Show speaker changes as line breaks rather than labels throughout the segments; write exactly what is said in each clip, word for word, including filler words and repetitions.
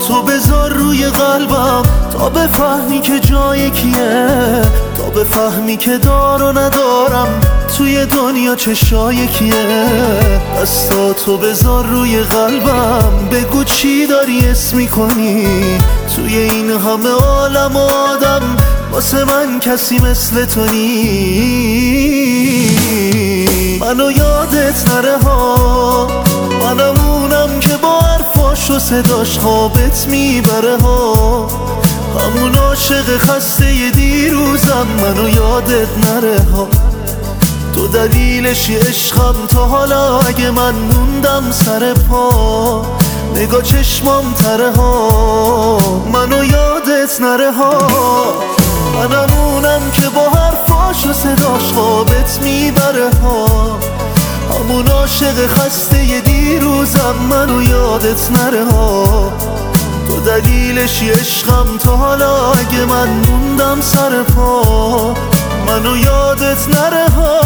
تو بذار روی قلبم تا بفهمی که جای کیه، تا بفهمی که دار و ندارم توی دنیا چشای کیه. دستاتو بذار روی قلبم بگو چی داری اسم میکنی، توی این همه عالم و آدم واسه من کسی مثل تو نی. منو یادت نره ها، منم اونم که با حرفاش و صداش خوابت میبره ها، همون عاشق خسته دیروزم. منو یادت نره ها، تو دلیلشی عشقم تا حالا اگه من موندم سر پا، نگاه چشمام تره ها. منو یادت نره ها، منم اونم که با حرفاش و صداش خوابت میبره ها، همون عاشق خسته دیروزم. منو یادت نره ها، تو دلیلشی عشقم تا حالا اگه من موندم سر پا، منو یادت نره ها.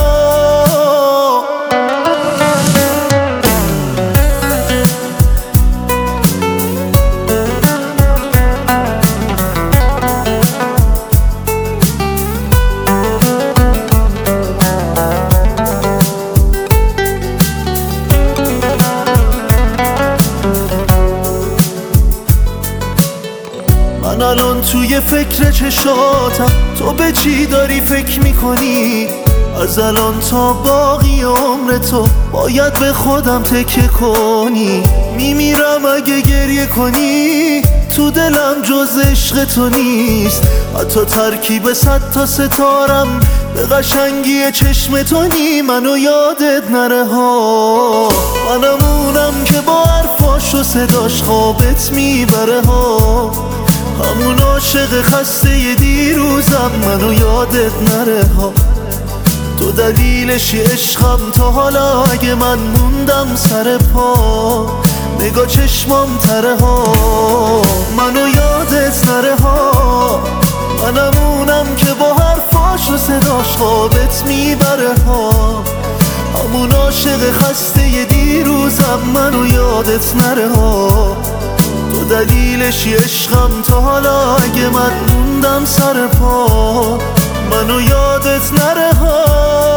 من الان توی فکر چشاتم، تو به چی داری فکر میکنی؟ از الان تا باقی عمر تو باید به خودم تکیه کنی. میمیرم اگه گریه کنی، تو دلم جز عشق تو نیست، حتی ترکیب صد تا ستارم به قشنگی چشم تو نی. منو یادت نره ها، منم اونم که با حرفاش و صداش خوابت میبره ها، همون عاشق خسته دیروزم. منو یادت نره ها، تو دلیلشی عشقم تا حالا اگه من موندم سر پا، نگاه چشمام تره ها. منو یادت نره ها، منم اونم که با حرفاش و صداش خوابت میبره ها، همون عاشق خسته دیروزم. منو یادت نره ها، تو دلیلشی عشقم تا حالا اگه من موندم سر پا، منو یادت نره ها.